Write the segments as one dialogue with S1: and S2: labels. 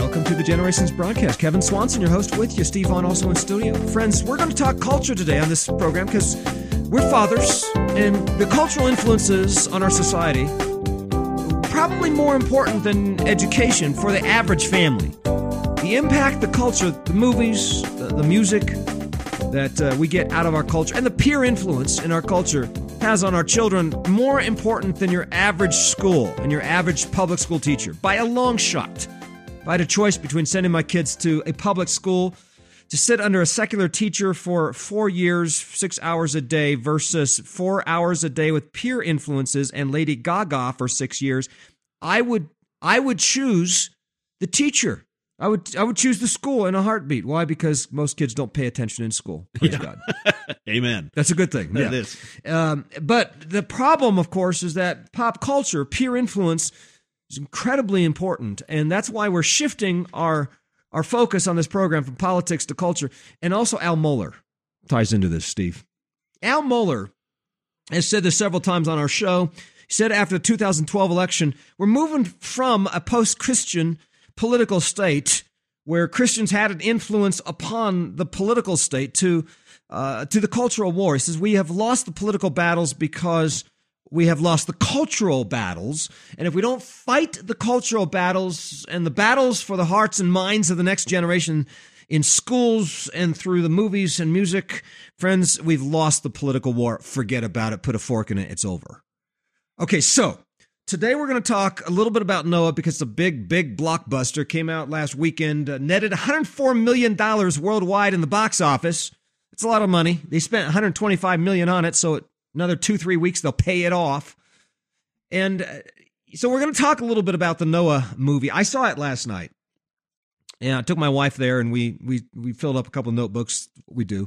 S1: Welcome to the Generations broadcast. Kevin Swanson, your host, with you. Steve Vaughn, also in studio. Friends, we're going to talk culture today on this program because we're fathers, and the cultural influences on our society probably more important than education for the average family. The impact, the culture, the movies, the music that we get out of our culture, and the peer influence in our culture has on our children more important than your average school and your average public school teacher by a long shot. If I had a choice between sending my kids to a public school to sit under a secular teacher for 4 years, 6 hours a day versus 4 hours a day with peer influences and Lady Gaga for 6 years, I would choose the teacher. I would choose the school in a heartbeat. Why? Because most kids don't pay attention in school. Praise God.
S2: Amen.
S1: That's a good thing.
S2: It is.
S1: But the problem, of course, is that pop culture, peer influence, is incredibly important, and that's why we're shifting our focus on this program from politics to culture. And also Al Mohler ties into this, Steve. Al Mohler has said this several times on our show. He said after the 2012 election, we're moving from a post-Christian political state where Christians had an influence upon the political state to the cultural war. He says we have lost the political battles because we have lost the cultural battles. And if we don't fight the cultural battles and the battles for the hearts and minds of the next generation in schools and through the movies and music, friends, we've lost the political war. Forget about it. Put a fork in it. It's over. Okay, so today we're going to talk a little bit about Noah because it's a big blockbuster. Came out last weekend, netted $104 million worldwide in the box office. It's a lot of money. They spent $125 million on it, so another 2-3 weeks they'll pay it off. And so we're going to talk a little bit about the Noah movie. I saw it last night. Yeah, I took my wife there, and we filled up a couple of notebooks. We do.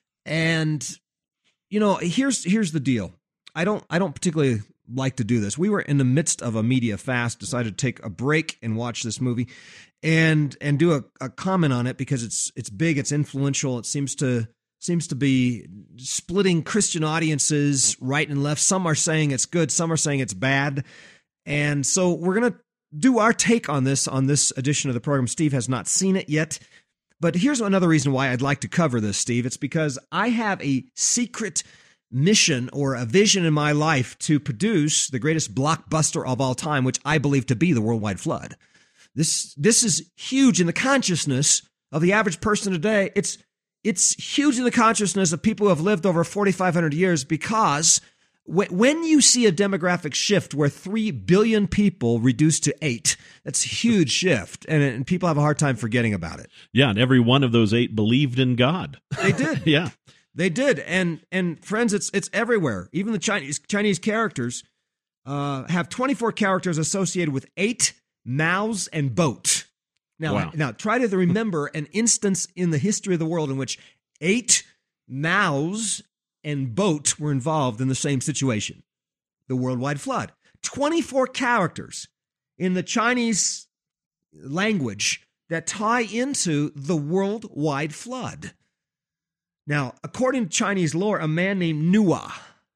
S1: And you know, here's the deal. I don't particularly like to do this. We were in the midst of a media fast, decided to take a break and watch this movie and do a comment on it because it's big, it's influential, it seems to be splitting Christian audiences right and left. Some are saying it's good, some are saying it's bad. And so we're going to do our take on this edition of the program. Steve has not seen it yet. But here's another reason why I'd like to cover this, Steve. It's because I have a secret mission or a vision in my life to produce the greatest blockbuster of all time, which I believe to be the worldwide flood. This is huge in the consciousness of the average person today. It's huge in the consciousness of people who have lived over 4,500 years because when you see a demographic shift where 3 billion people reduced to 8, that's a huge shift, and people have a hard time forgetting about it.
S2: Yeah, and every one of those 8 believed in God.
S1: They did.
S2: Yeah.
S1: They did, and friends, it's everywhere. Even the Chinese characters have 24 characters associated with 8 mouths and boat. Now try to remember an instance in the history of the world in which 8 mouths and boat were involved in the same situation. The worldwide flood. 24 characters in the Chinese language that tie into the worldwide flood. Now, according to Chinese lore, a man named Nuwa.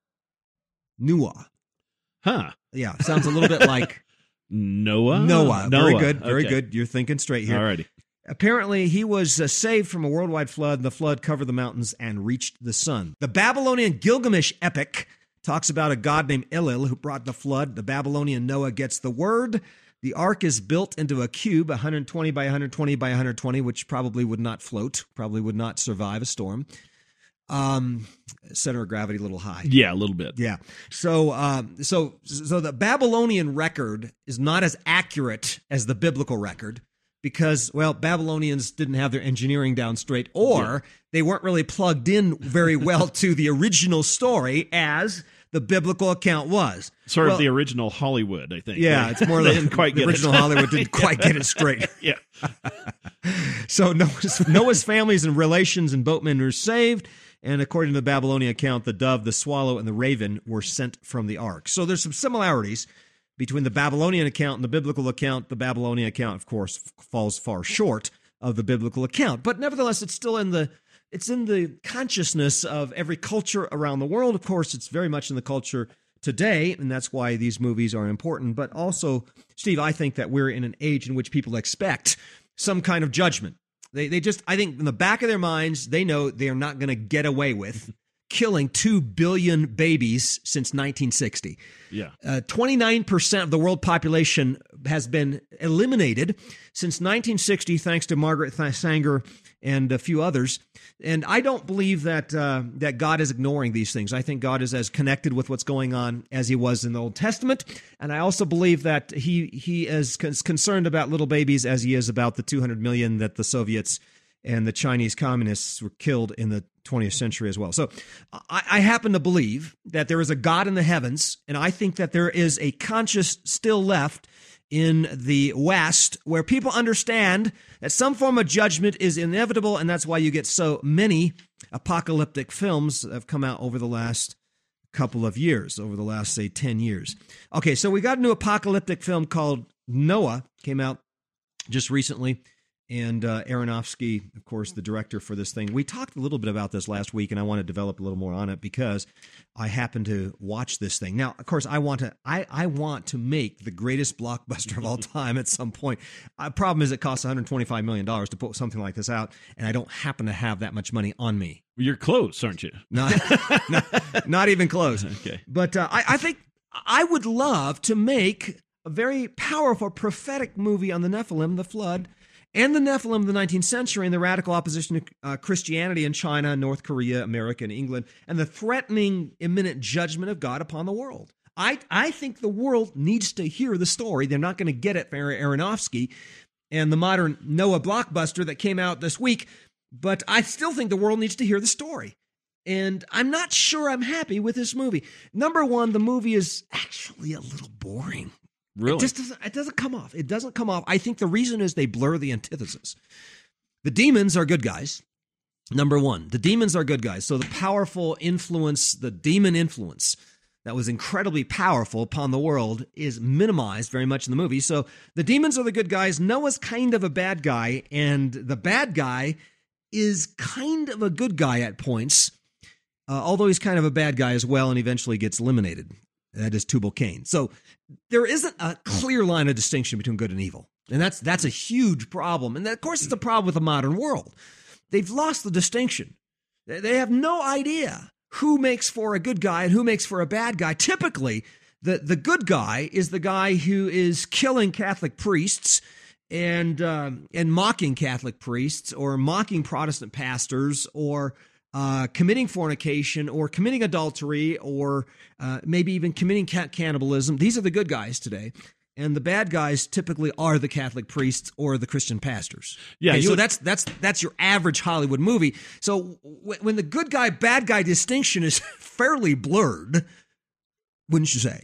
S2: Huh.
S1: Yeah, sounds a little bit like
S2: Noah.
S1: Very good. Very good. You're thinking straight here.
S2: All righty.
S1: Apparently, he was saved from a worldwide flood. The flood covered the mountains and reached the sun. The Babylonian Gilgamesh epic talks about a god named Enlil who brought the flood. The Babylonian Noah gets the word. The ark is built into a cube, 120 by 120 by 120, which probably would not float, probably would not survive a storm. Center of gravity a little high.
S2: Yeah, a little bit.
S1: Yeah. So the Babylonian record is not as accurate as the biblical record because, well, Babylonians didn't have their engineering down straight, or they weren't really plugged in very well to the original story as the biblical account was.
S2: Sort of the original Hollywood, I think.
S1: Yeah, it's more
S2: they didn't quite
S1: the
S2: get
S1: original
S2: it.
S1: Hollywood didn't quite get it straight.
S2: Yeah.
S1: So Noah's families and relations and boatmen were saved. And according to the Babylonian account, the dove, the swallow, and the raven were sent from the ark. So there's some similarities between the Babylonian account and the biblical account. The Babylonian account, of course, falls far short of the biblical account. But nevertheless, it's still in the consciousness of every culture around the world. Of course, it's very much in the culture today, and that's why these movies are important. But also, Steve, I think that we're in an age in which people expect some kind of judgment. They just, I think in the back of their minds, they know they are not going to get away with killing 2 billion babies since 1960.
S2: Yeah.
S1: 29% of the world population has been eliminated since 1960, thanks to Margaret Sanger and a few others. And I don't believe that that God is ignoring these things. I think God is as connected with what's going on as he was in the Old Testament. And I also believe that he is concerned about little babies as he is about the 200 million that the Soviets and the Chinese communists were killed in the 20th century as well. So I happen to believe that there is a God in the heavens, and I think that there is a conscience still left in the West where people understand that some form of judgment is inevitable, and that's why you get so many apocalyptic films that have come out over the last couple of years, over the last, say, 10 years. Okay, so we got a new apocalyptic film called Noah, came out just recently. And Aronofsky, of course, the director for this thing. We talked a little bit about this last week, and I want to develop a little more on it because I happen to watch this thing. Now, of course, I want to make the greatest blockbuster of all time at some point. Problem is it costs $125 million to put something like this out, and I don't happen to have that much money on me.
S2: You're close, aren't you?
S1: Not even close.
S2: Okay.
S1: But I think I would love to make a very powerful prophetic movie on the Nephilim, the flood, and the Nephilim of the 19th century and the radical opposition to Christianity in China, North Korea, America, and England, and the threatening imminent judgment of God upon the world. I think the world needs to hear the story. They're not going to get it from Aronofsky and the modern Noah blockbuster that came out this week, but I still think the world needs to hear the story. And I'm not sure I'm happy with this movie. Number one, the movie is actually a little boring.
S2: Really?
S1: It doesn't come off. It doesn't come off. I think the reason is they blur the antithesis. The demons are good guys. Number one, the demons are good guys. So the powerful influence, the demon influence that was incredibly powerful upon the world is minimized very much in the movie. So the demons are the good guys. Noah's kind of a bad guy, and the bad guy is kind of a good guy at points, although he's kind of a bad guy as well and eventually gets eliminated. That is Tubal-Cain. So there isn't a clear line of distinction between good and evil. And that's a huge problem. And of course, it's a problem with the modern world. They've lost the distinction. They have no idea who makes for a good guy and who makes for a bad guy. Typically, the good guy is the guy who is killing Catholic priests and mocking Catholic priests or mocking Protestant pastors or committing fornication or committing adultery or maybe even committing cannibalism. These are the good guys today. And the bad guys typically are the Catholic priests or the Christian pastors.
S2: Yeah,
S1: okay, so that's your average Hollywood movie. So when the good guy, bad guy distinction is fairly blurred, wouldn't you say?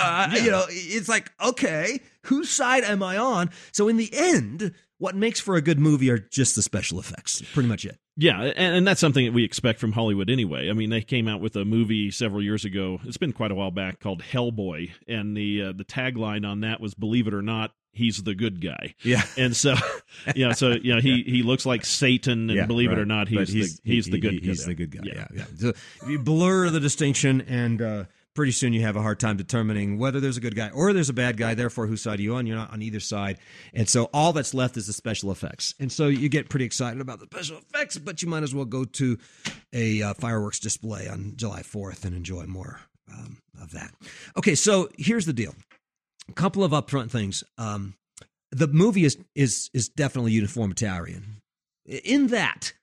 S1: It's like, okay, whose side am I on? So in the end, what makes for a good movie are just the special effects. Pretty much it.
S2: Yeah, and that's something that we expect from Hollywood anyway. I mean, they came out with a movie several years ago. It's been quite a while back called Hellboy, and the tagline on that was "Believe it or not, he's the good guy."
S1: Yeah,
S2: and so he looks like Satan, and believe it or not, he's the good guy.
S1: He's the good guy. Yeah. So you blur the distinction, and pretty soon you have a hard time determining whether there's a good guy or there's a bad guy. Therefore, whose side are you on? You're not on either side. And so all that's left is the special effects. And so you get pretty excited about the special effects, but you might as well go to a fireworks display on July 4th and enjoy more of that. Okay, so here's the deal. A couple of upfront things. The movie is definitely uniformitarian. In that,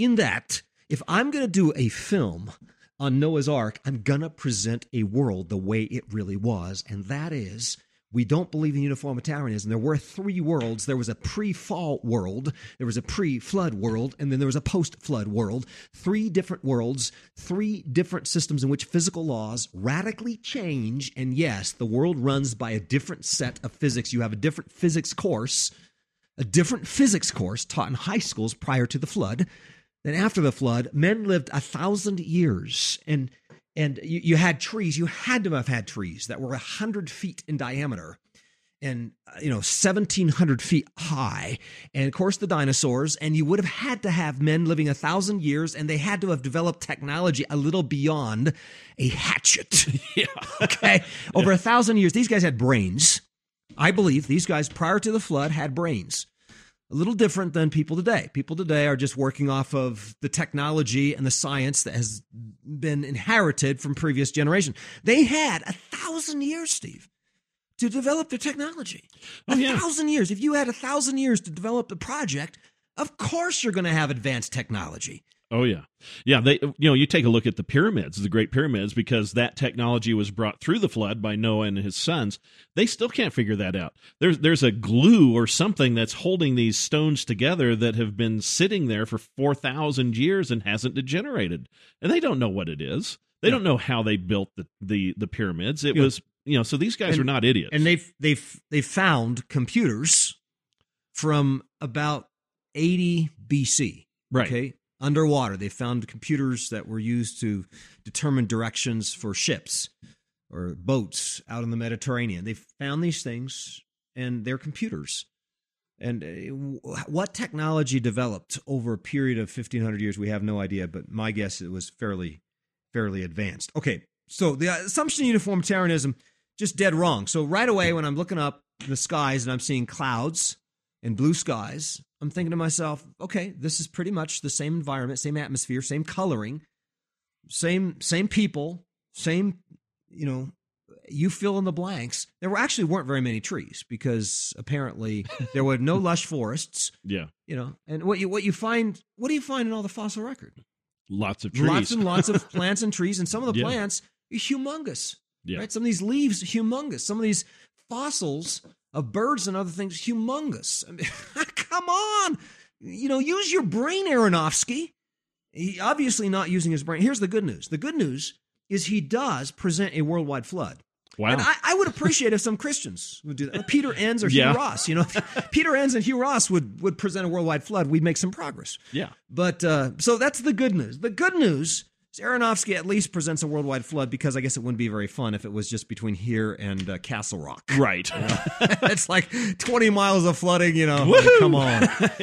S1: if I'm going to do a film on Noah's Ark, I'm going to present a world the way it really was, and that is, we don't believe in uniformitarianism. There were three worlds. There was a pre-fall world, there was a pre-flood world, and then there was a post-flood world. Three different worlds, three different systems in which physical laws radically change, and yes, the world runs by a different set of physics. You have a different physics course taught in high schools prior to the flood. Then after the flood, men lived 1,000 years, and you had trees. You had to have had trees that were 100 feet in diameter, and 1,700 feet high. And of course, the dinosaurs. And you would have had to have men living 1,000 years, and they had to have developed technology a little beyond a hatchet.
S2: Yeah.
S1: Okay, over 1,000 years, these guys had brains. I believe these guys prior to the flood had brains. A little different than people today. People today are just working off of the technology and the science that has been inherited from previous generations. They had 1,000 years, Steve, to develop their technology. 1,000 years. If you had 1,000 years to develop the project, of course you're going to have advanced technology.
S2: Oh, yeah. Yeah, you take a look at the pyramids, the Great Pyramids, because that technology was brought through the flood by Noah and his sons. They still can't figure that out. There's a glue or something that's holding these stones together that have been sitting there for 4,000 years and hasn't degenerated. And they don't know what it is. They don't know how they built the pyramids. It was, so these guys are not idiots.
S1: And they found computers from about 80 BC.
S2: Right.
S1: Okay. Underwater, they found computers that were used to determine directions for ships or boats out in the Mediterranean. They found these things, and they're computers. And what technology developed over a period of 1,500 years, we have no idea, but my guess it was fairly advanced. Okay, so the assumption of uniformitarianism, just dead wrong. So right away when I'm looking up the skies and I'm seeing clouds and blue skies, I'm thinking to myself, okay, this is pretty much the same environment, same atmosphere, same coloring, same people, same, you fill in the blanks. There actually weren't very many trees because apparently there were no lush forests.
S2: Yeah.
S1: And what do you find in all the fossil record?
S2: Lots of trees.
S1: Lots and lots of plants and trees, and some of the plants are humongous.
S2: Yeah.
S1: Right? Some of these leaves, humongous. Some of these fossils of birds and other things, humongous. I mean, come on. Use your brain, Aronofsky. He obviously not using his brain. Here's the good news. The good news is he does present a worldwide flood.
S2: Wow.
S1: And I would appreciate if some Christians would do that. Peter Enns or Hugh Ross. Peter Enns and Hugh Ross would present a worldwide flood. We'd make some progress.
S2: Yeah.
S1: But so that's the good news. The good news is Aronofsky at least presents a worldwide flood because I guess it wouldn't be very fun if it was just between here and Castle Rock.
S2: Right.
S1: It's like 20 miles of flooding, come on.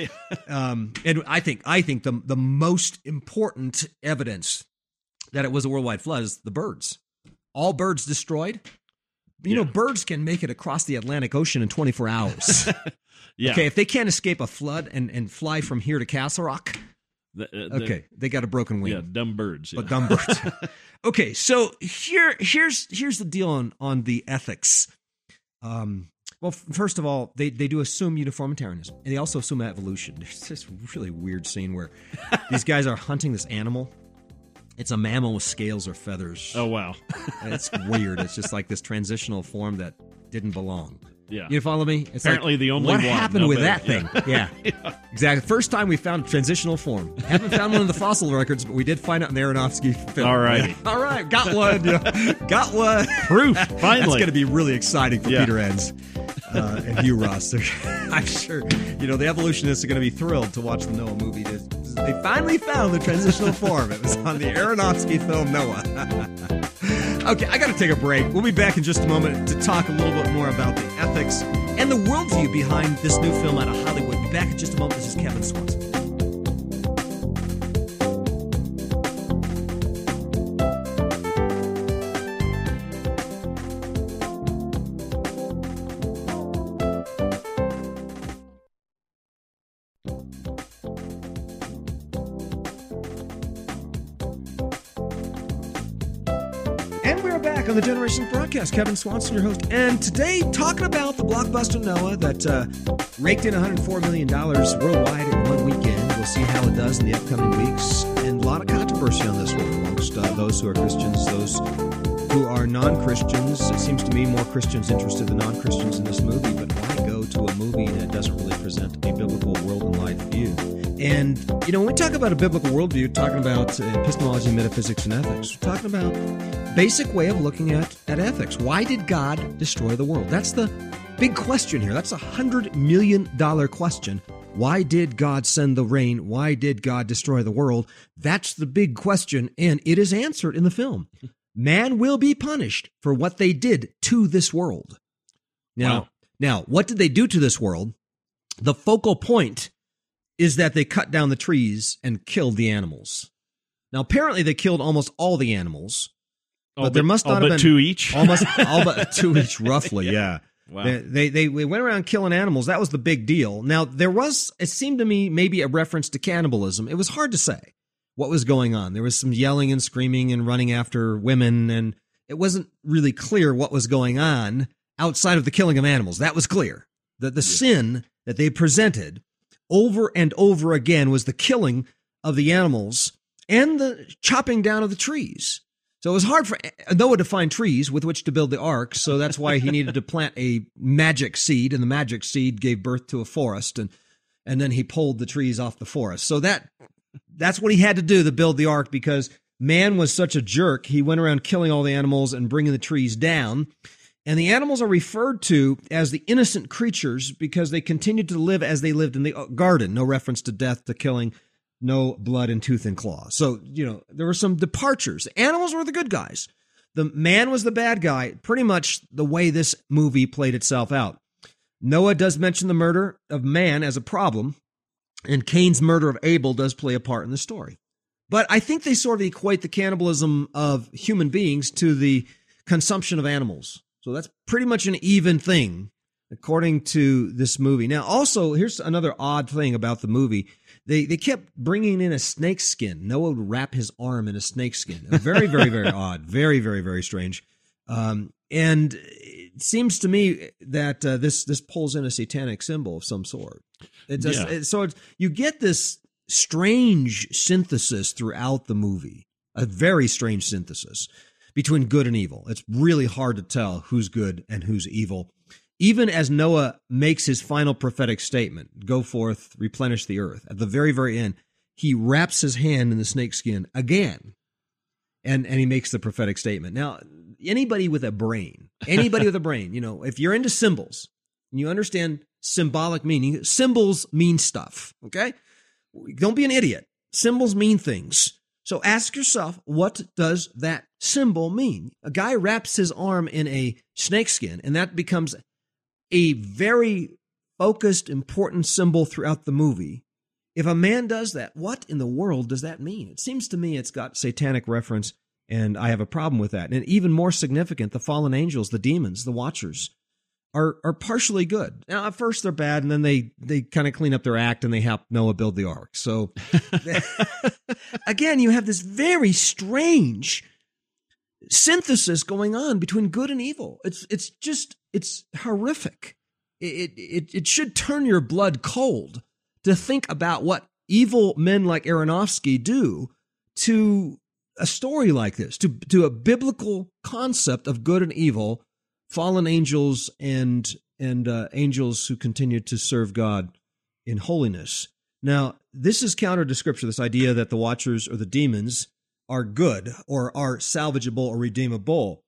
S1: And I think the most important evidence that it was a worldwide flood is the birds. All birds destroyed. Birds can make it across the Atlantic Ocean in 24 hours.
S2: Yeah.
S1: Okay, if they can't escape a flood and fly from here to Castle Rock, they got a broken wing.
S2: Yeah, dumb birds. Yeah.
S1: But dumb birds. Okay, so here's the deal on the ethics. Well, first of all, they do assume uniformitarianism, and they also assume evolution. There's this really weird scene where these guys are hunting this animal. It's a mammal with scales or feathers.
S2: Oh, wow.
S1: It's weird. It's just like this transitional form that didn't belong.
S2: Yeah.
S1: You follow me? It's
S2: apparently
S1: like,
S2: the only
S1: what
S2: one.
S1: What happened with that thing? Yeah. Exactly. First time we found a transitional form. Haven't found one in the fossil records, but we did find out in the Aronofsky film.
S2: All right.
S1: Yeah. All right. Got one. Got one.
S2: Proof. Finally.
S1: That's going to be really exciting for Peter Enns and Hugh Ross. I'm sure, the evolutionists are going to be thrilled to watch the Noah movie. They finally found the transitional form. It was on the Aronofsky film Noah. Okay, I got to take a break. We'll be back in just a moment to talk a little bit more about the ethics and the worldview behind this new film out of Hollywood. Be back in just a moment. This is Kevin Swanson. On the Generations broadcast, Kevin Swanson, your host, and today talking about the blockbuster Noah that raked in $104 million worldwide in one weekend. We'll see how it does in the upcoming weeks, and a lot of controversy on this one amongst those who are Christians, those who are non-Christians. It seems to me more Christians interested than non-Christians in this movie, but why go to a movie that doesn't really present a biblical world and life view? And, when we talk about a biblical worldview, talking about epistemology, metaphysics, and ethics, we're talking about basic way of looking at ethics. Why did God destroy the world? That's the big question here. That's $100 million question. Why did God send the rain? Why did God destroy the world? That's the big question, and it is answered in the film. Man will be punished for what they did to this world. Now, what did they do to this world? The focal point is that they cut down the trees and killed the animals. Now, apparently they killed almost all the animals. But there must not have been
S2: two each.
S1: Almost all but two each, roughly. Yeah.
S2: Wow.
S1: They went around killing animals. That was the big deal. Now, it seemed to me, maybe a reference to cannibalism. It was hard to say what was going on. There was some yelling and screaming and running after women, and it wasn't really clear what was going on outside of the killing of animals. That was clear. The sin that they presented over and over again was the killing of the animals and the chopping down of the trees. So it was hard for Noah to find trees with which to build the ark, so that's why he needed to plant a magic seed, and the magic seed gave birth to a forest, and then he pulled the trees off the forest. So that's what he had to do to build the ark, because man was such a jerk. He went around killing all the animals and bringing the trees down, and the animals are referred to as the innocent creatures because they continued to live as they lived in the garden. No reference to death, to killing, no blood and tooth and claw. So, there were some departures. Animals were the good guys. The man was the bad guy, pretty much the way this movie played itself out. Noah does mention the murder of man as a problem, and Cain's murder of Abel does play a part in the story. But I think they sort of equate the cannibalism of human beings to the consumption of animals. So that's pretty much an even thing, according to this movie. Now, also, here's another odd thing about the movie. They kept bringing in a snake skin. Noah would wrap his arm in a snake skin. Very, very, very odd. Very, very, very strange. And it seems to me that this pulls in a satanic symbol of some sort. You get this strange synthesis throughout the movie, a very strange synthesis between good and evil. It's really hard to tell who's good and who's evil. Even as Noah makes his final prophetic statement, go forth, replenish the earth, at the very, very end, he wraps his hand in the snakeskin again, and he makes the prophetic statement. Now, anybody with a brain, if you're into symbols, and you understand symbolic meaning, symbols mean stuff, okay? Don't be an idiot. Symbols mean things. So ask yourself, what does that symbol mean? A guy wraps his arm in a snakeskin, and that becomes a very focused, important symbol throughout the movie. If a man does that, what in the world does that mean? It seems to me it's got satanic reference, and I have a problem with that. And even more significant, the fallen angels, the demons, the watchers, are partially good. Now, at first they're bad, and then they kind of clean up their act, and they help Noah build the ark. So, again, you have this very strange synthesis going on between good and evil. It's horrific. It should turn your blood cold to think about what evil men like Aronofsky do to a story like this, to a biblical concept of good and evil, fallen angels and angels who continue to serve God in holiness. Now, this is counter to Scripture, this idea that the watchers or the demons are good or are salvageable or redeemable.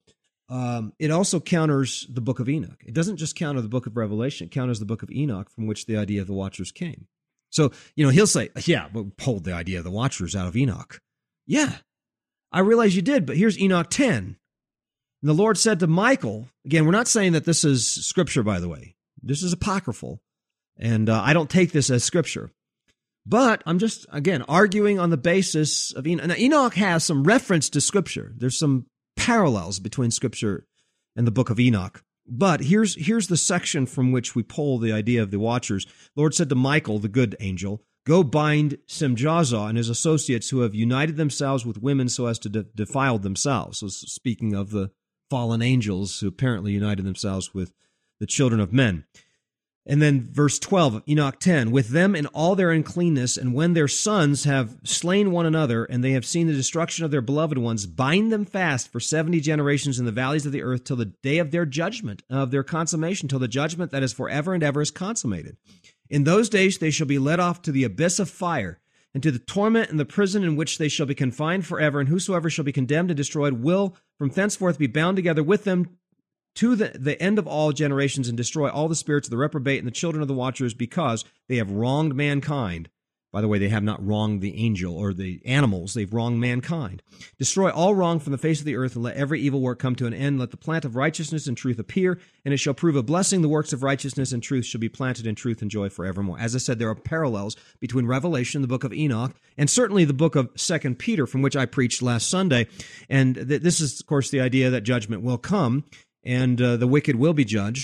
S1: It also counters the book of Enoch. It doesn't just counter the book of Revelation. It counters the book of Enoch, from which the idea of the watchers came. So, he'll say, yeah, but pulled the idea of the watchers out of Enoch. Yeah, I realize you did, but here's Enoch 10. And the Lord said to Michael, again, we're not saying that this is Scripture, by the way. This is apocryphal, and I don't take this as Scripture. But I'm just, again, arguing on the basis of Enoch. Now, Enoch has some reference to Scripture. There's some parallels between Scripture and the book of Enoch. But here's the section from which we pull the idea of the watchers. The Lord said to Michael, the good angel, go bind Semjaza and his associates who have united themselves with women so as to defile themselves. So speaking of the fallen angels who apparently united themselves with the children of men. And then verse 12 of Enoch 10, with them in all their uncleanness, and when their sons have slain one another, and they have seen the destruction of their beloved ones, bind them fast for 70 generations in the valleys of the earth till the day of their judgment, of their consummation, till the judgment that is forever and ever is consummated. In those days they shall be led off to the abyss of fire, and to the torment and the prison in which they shall be confined forever, and whosoever shall be condemned and destroyed will from thenceforth be bound together with them to the end of all generations, and destroy all the spirits of the reprobate and the children of the watchers, because they have wronged mankind. By the way, they have not wronged the angel or the animals. They've wronged mankind. Destroy all wrong from the face of the earth, and let every evil work come to an end. Let the plant of righteousness and truth appear, and it shall prove a blessing. The works of righteousness and truth shall be planted in truth and joy forevermore. As I said, there are parallels between Revelation, the book of Enoch, and certainly the book of 2 Peter, from which I preached last Sunday. And this is, of course, the idea that judgment will come, and the wicked will be judged.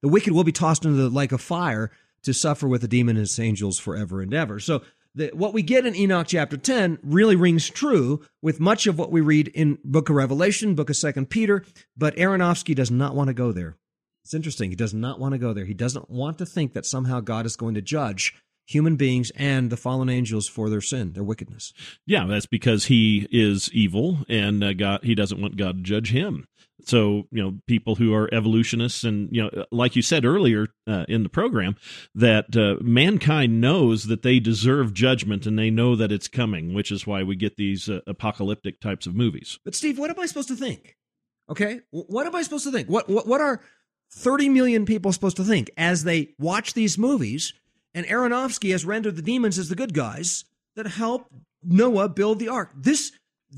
S1: The wicked will be tossed into the lake of fire to suffer with the demon and his angels forever and ever. So what we get in Enoch chapter 10 really rings true with much of what we read in book of Revelation, book of 2 Peter, but Aronofsky does not want to go there. It's interesting. He does not want to go there. He doesn't want to think that somehow God is going to judge human beings and the fallen angels for their sin, their wickedness.
S2: Yeah, that's because he is evil, and he doesn't want God to judge him. So, people who are evolutionists, and, like you said earlier in the program, that mankind knows that they deserve judgment and they know that it's coming, which is why we get these apocalyptic types of movies.
S1: But Steve, what am I supposed to think? Okay? What am I supposed to think? What are 30 million people supposed to think as they watch these movies? And Aronofsky has rendered the demons as the good guys that help Noah build the ark. This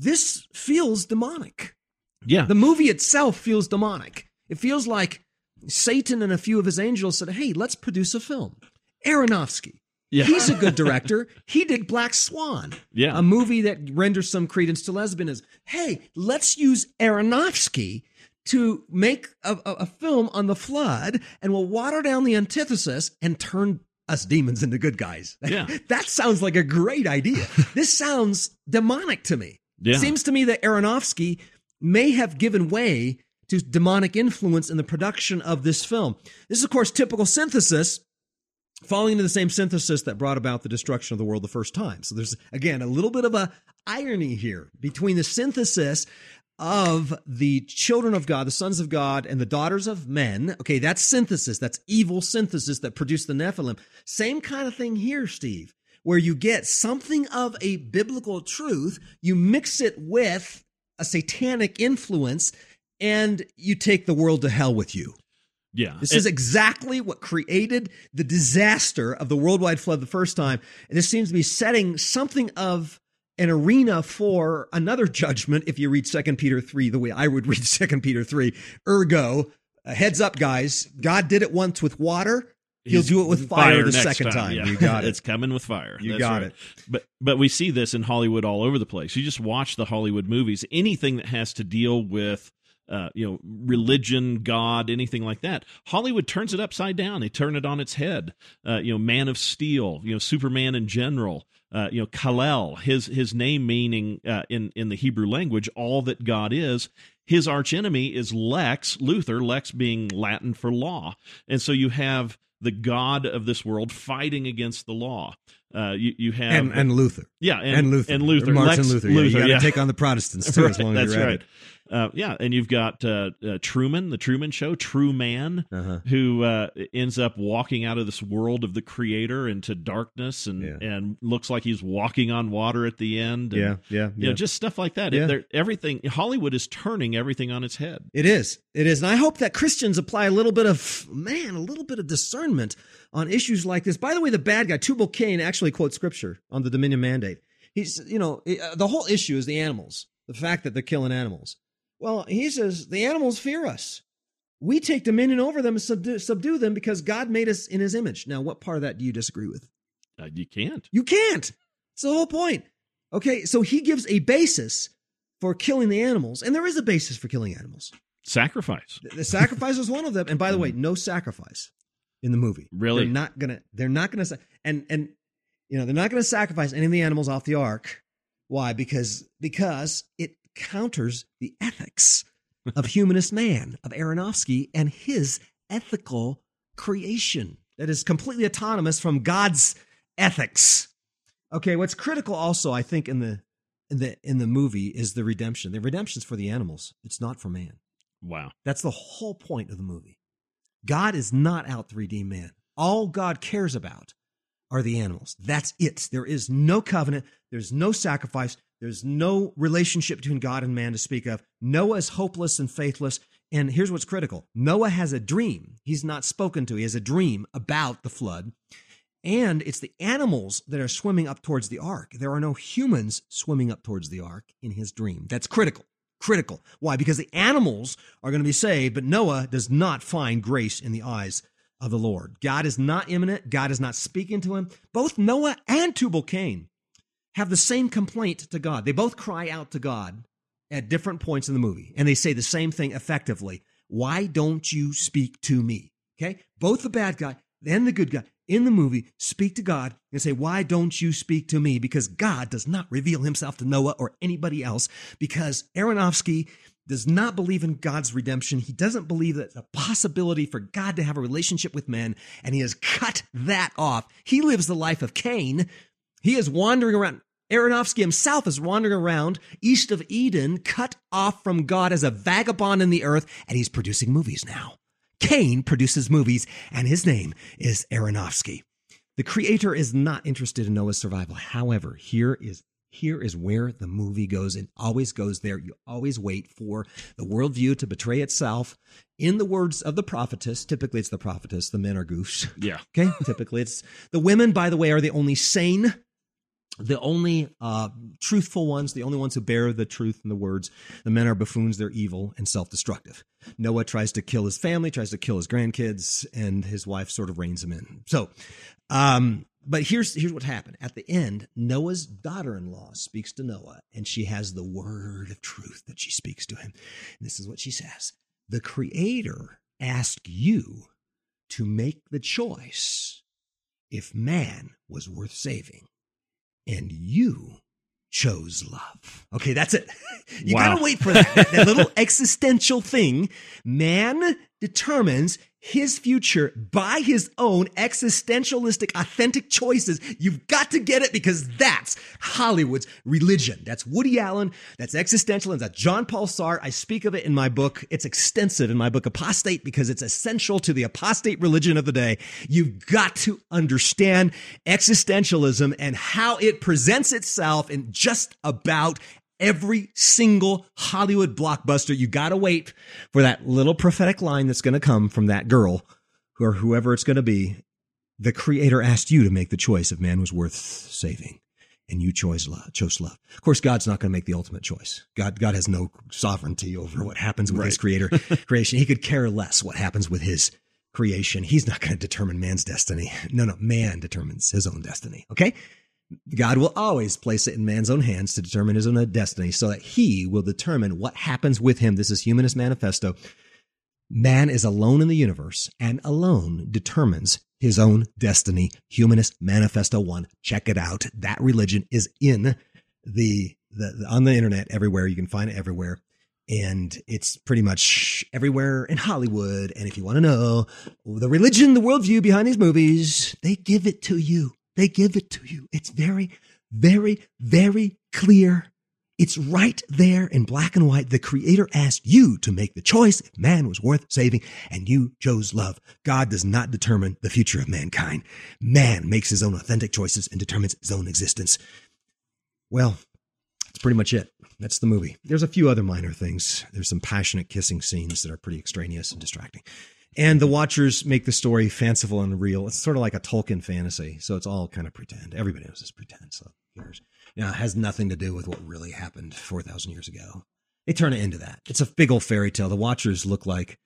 S1: feels demonic.
S2: Yeah.
S1: The movie itself feels demonic. It feels like Satan and a few of his angels said, hey, let's produce a film. Aronofsky. Yeah. He's a good director. He did Black Swan, a movie that renders some credence to lesbianism. Hey, let's use Aronofsky to make a film on the flood, and we'll water down the antithesis and turn us demons into good guys.
S2: Yeah.
S1: That sounds like a great idea. This sounds demonic to me.
S2: Yeah.
S1: It seems to me that Aronofsky may have given way to demonic influence in the production of this film. This is, of course, typical synthesis, falling into the same synthesis that brought about the destruction of the world the first time. So there's, again, a little bit of a irony here between the synthesis of the children of God, the sons of God, and the daughters of men. Okay, that's synthesis. That's evil synthesis that produced the Nephilim. Same kind of thing here, Steve, where you get something of a biblical truth, you mix it with a satanic influence, and you take the world to hell with you.
S2: Yeah.
S1: This is exactly what created the disaster of the worldwide flood the first time. And this seems to be setting something of an arena for another judgment if you read 2 Peter 3 the way I would read 2 Peter 3. Ergo, heads up, guys. God did it once with water. He'll do it with fire the second time.
S2: Yeah.
S1: You got it.
S2: It's coming with fire.
S1: You got it.
S2: But we see this in Hollywood all over the place. You just watch the Hollywood movies. Anything that has to deal with religion, God, anything like that, Hollywood turns it upside down. They turn it on its head. Man of Steel, Superman in general, Kal-El, his name meaning in the Hebrew language, all that God is. His archenemy is Lex Luthor, Lex being Latin for law. And so you have the God of this world fighting against the law. You have
S1: and Luther,
S2: and Luther,
S1: Martin
S2: Lex
S1: Luther. You got to take on the Protestants too,
S2: right,
S1: as long as
S2: that's
S1: you're at
S2: right.
S1: it.
S2: And you've got Truman, the Truman Show, True Man, who ends up walking out of this world of the Creator into darkness, and looks like he's walking on water at the end. And, just stuff like that.
S1: Yeah.
S2: Everything Hollywood is turning everything on its head.
S1: It is, and I hope that Christians apply a little bit of discernment on issues like this. By the way, the bad guy Tubal Cain actually quotes scripture on the Dominion Mandate. He's, the whole issue is the animals, the fact that they're killing animals. Well, he says the animals fear us. We take dominion over them and subdue them because God made us in his image. Now, what part of that do you disagree with?
S2: You can't.
S1: You can't. It's the whole point. Okay, so he gives a basis for killing the animals, and there is a basis for killing animals.
S2: Sacrifice.
S1: The sacrifice was one of them. And by the way, no sacrifice in the movie.
S2: Really?
S1: They're not gonna, they're not going to sacrifice any of the animals off the ark. Why? Because it counters the ethics of humanist man, of Aronofsky, and his ethical creation that is completely autonomous from God's ethics. Okay, what's critical also, I think, in the movie is the redemption. The redemption's for the animals. It's not for man.
S2: Wow.
S1: That's the whole point of the movie. God is not out to redeem man. All God cares about are the animals. That's it. There is no covenant. There's no sacrifice. There's no relationship between God and man to speak of. Noah is hopeless and faithless. And here's what's critical. Noah has a dream. He's not spoken to. He has a dream about the flood. And it's the animals that are swimming up towards the ark. There are no humans swimming up towards the ark in his dream. That's critical. Critical. Why? Because the animals are going to be saved, but Noah does not find grace in the eyes of the Lord. God is not imminent. God is not speaking to him. Both Noah and Tubal Cain have the same complaint to God. They both cry out to God at different points in the movie, and they say the same thing effectively. Why don't you speak to me? Okay? Both the bad guy and the good guy in the movie speak to God and say, why don't you speak to me? Because God does not reveal himself to Noah or anybody else, because Aronofsky does not believe in God's redemption. He doesn't believe that it's a possibility for God to have a relationship with men, and he has cut that off. He lives the life of Cain. He is wandering around. Aronofsky himself is wandering around east of Eden, cut off from God as a vagabond in the earth, and he's producing movies now. Cain produces movies, and his name is Aronofsky. The creator is not interested in Noah's survival. However, here is where the movie goes, and always goes there. You always wait for the worldview to betray itself. In the words of the prophetess, typically it's the prophetess, the men are goofs.
S2: Yeah.
S1: Okay? Typically it's the women, by the way, are the only sane, the only truthful ones, the only ones who bear the truth in the words. The men are buffoons, they're evil and self-destructive. Noah tries to kill his family, tries to kill his grandkids, and his wife sort of reins him in. So, but here's what happened. At the end, Noah's daughter-in-law speaks to Noah, and she has the word of truth that she speaks to him. And this is what she says. The Creator asked you to make the choice if man was worth saving, and you chose love. Okay, that's it. You gotta wait for that little existential thing. Man determines his future by his own existentialistic, authentic choices. You've got to get it, because that's Hollywood's religion. That's Woody Allen. That's existential. And that's John Paul Sartre. I speak of it in my book. It's extensive in my book, Apostate, because it's essential to the apostate religion of the day. You've got to understand existentialism and how it presents itself in just about every single Hollywood blockbuster. You got to wait for that little prophetic line that's going to come from that girl or whoever it's going to be. The Creator asked you to make the choice if man was worth saving, and you chose love. Of course, God's not going to make the ultimate choice. God has no sovereignty over what happens with his creation. He could care less what happens with his creation. He's not going to determine man's destiny. No, man determines his own destiny. Okay? God will always place it in man's own hands to determine his own destiny, so that he will determine what happens with him. This is Humanist Manifesto. Man is alone in the universe and alone determines his own destiny. Humanist Manifesto 1. Check it out. That religion is in on the internet everywhere. You can find it everywhere. And it's pretty much everywhere in Hollywood. And if you want to know the religion, the worldview behind these movies, they give it to you. They give it to you. It's very, very, very clear. It's right there in black and white. The Creator asked you to make the choice if man was worth saving, and you chose love. God does not determine the future of mankind. Man makes his own authentic choices and determines his own existence. Well, that's pretty much it. That's the movie. There's a few other minor things. There's some passionate kissing scenes that are pretty extraneous and distracting. And the watchers make the story fanciful and real. It's sort of like a Tolkien fantasy. So it's all kind of pretend. Everybody knows it's pretend. So who cares? It has nothing to do with what really happened 4,000 years ago. They turn it into that. It's a big old fairy tale. The watchers look like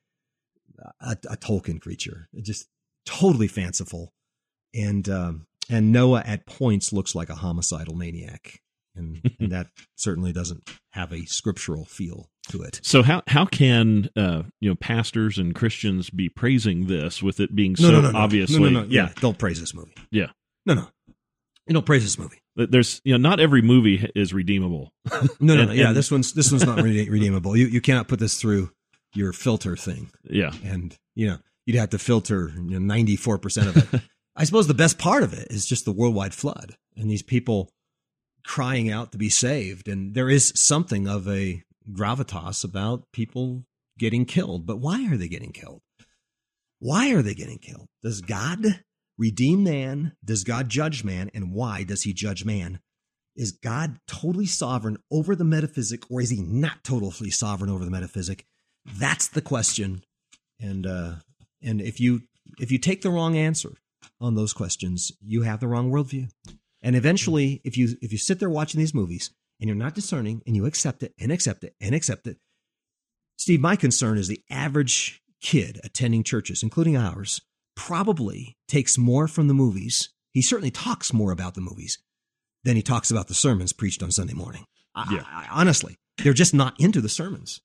S1: a Tolkien creature. It's just totally fanciful. And Noah at points looks like a homicidal maniac. And that certainly doesn't have a scriptural feel to it.
S2: So how can pastors and Christians be praising this with it being so obviously?
S1: No. Yeah, don't praise this movie.
S2: Yeah.
S1: No. You don't praise this movie.
S2: There's not every movie is redeemable.
S1: No. This one's not redeemable. You cannot put this through your filter thing.
S2: Yeah.
S1: And you'd have to filter 94% of it. I suppose the best part of it is just the worldwide flood and these people crying out to be saved. And there is something of a gravitas about people getting killed. But why are they getting killed? Why are they getting killed? Does God redeem man? Does God judge man? And why does he judge man? Is God totally sovereign over the metaphysic, or is he not totally sovereign over the metaphysic? That's the question. And if you take the wrong answer on those questions, you have the wrong worldview. And eventually, if you sit there watching these movies and you're not discerning and you accept it and accept it and accept it, Steve, my concern is the average kid attending churches, including ours, probably takes more from the movies. He certainly talks more about the movies than he talks about the sermons preached on Sunday morning.
S2: Yeah.
S1: Honestly, they're just not into the sermons.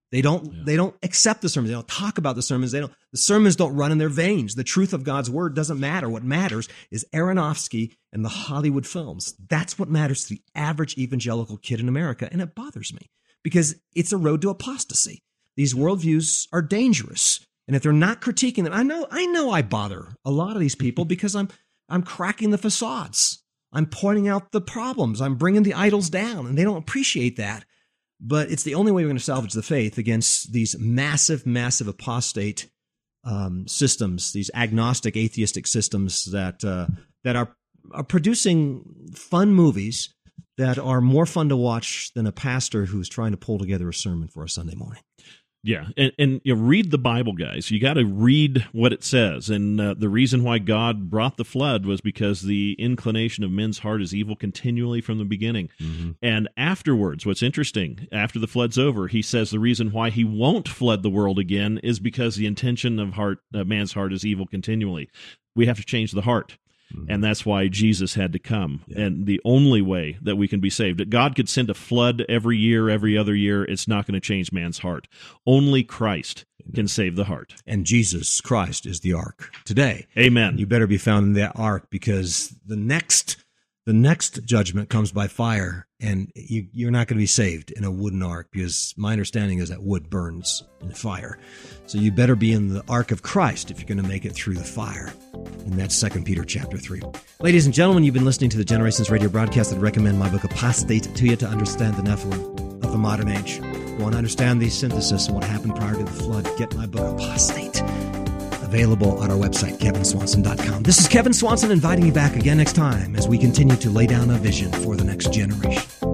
S1: They don't accept the sermons. They don't talk about the sermons. The sermons don't run in their veins. The truth of God's word doesn't matter. What matters is Aronofsky and the Hollywood films. That's what matters to the average evangelical kid in America. And it bothers me because it's a road to apostasy. These worldviews are dangerous. And if they're not critiquing them, I know I bother a lot of these people because I'm cracking the facades. I'm pointing out the problems. I'm bringing the idols down, and they don't appreciate that. But it's the only way we're going to salvage the faith against these massive, massive apostate systems, these agnostic, atheistic systems that are producing fun movies that are more fun to watch than a pastor who's trying to pull together a sermon for a Sunday morning.
S2: Yeah, and you read the Bible, guys. You got to read what it says. And the reason why God brought the flood was because the inclination of men's heart is evil continually from the beginning. Mm-hmm. And afterwards, what's interesting, after the flood's over, he says the reason why he won't flood the world again is because the intention of man's heart is evil continually. We have to change the heart. Mm-hmm. And that's why Jesus had to come. Yeah. And the only way that we can be saved, that God could send a flood every year, every other year, it's not going to change man's heart. Only Christ can save the heart.
S1: And Jesus Christ is the ark today.
S2: Amen.
S1: You better be found in that ark because the next judgment comes by fire, and you're not going to be saved in a wooden ark because my understanding is that wood burns in fire. So you better be in the ark of Christ if you're going to make it through the fire. And that's 2 Peter chapter 3. Ladies and gentlemen, you've been listening to the Generations Radio broadcast. I'd recommend my book Apostate to you to understand the Nephilim of the modern age. You want to understand the synthesis and what happened prior to the flood, get my book Apostate. Available on our website, kevinswanson.com. This is Kevin Swanson inviting you back again next time as we continue to lay down a vision for the next generation.